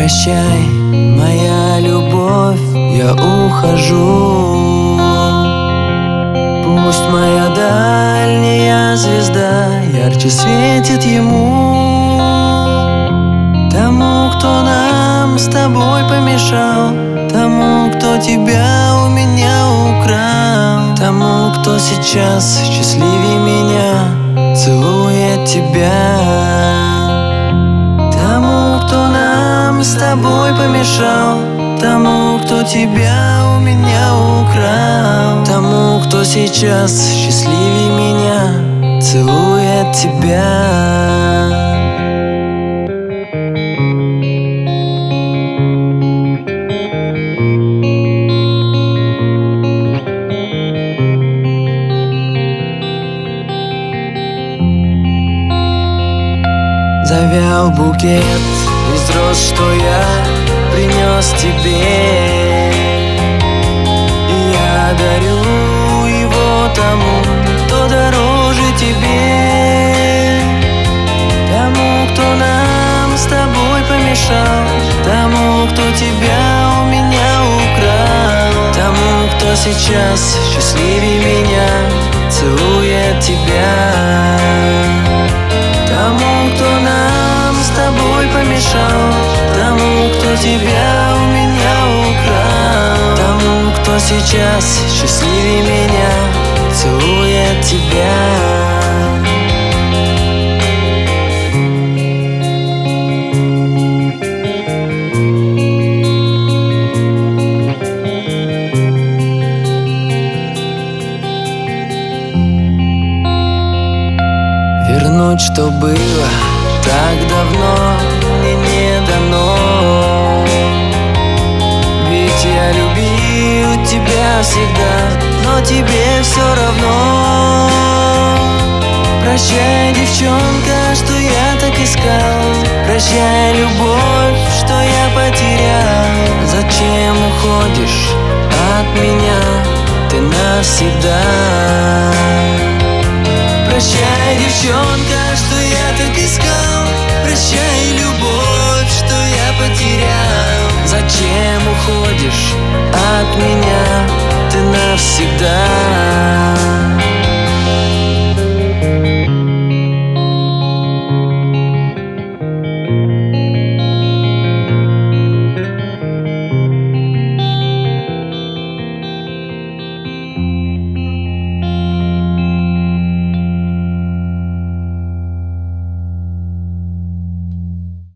Прощай, моя любовь, я ухожу. Пусть моя дальняя звезда ярче светит ему, тому, кто нам с тобой помешал, тому, кто тебя у меня украл, тому, кто сейчас счастливее меня целует тебя, тому, кто нам с тобой помешал, тому, кто тебя у меня украл, тому, кто сейчас счастливее меня целует тебя. Завял букет из роз, что я принес тебе, и я дарю его тому, кто дороже тебе, тому, кто нам с тобой помешал, тому, кто тебя у меня украл, тому, кто сейчас счастливее меня целует тебя, тому, кто нам с тобой помешал, тому, кто тебя у меня украл, тому, кто сейчас счастливее меня целует тебя. Вернуть, что было так давно, мне не дано. Ведь я любил тебя всегда, но тебе все равно. Прощай, девчонка, что я так искал, прощай, любовь, что я потерял. Зачем уходишь от меня ты навсегда? Прощай, девчонка, что я так искал, прощай, любовь, что я потерял. Зачем уходишь от меня ты навсегда?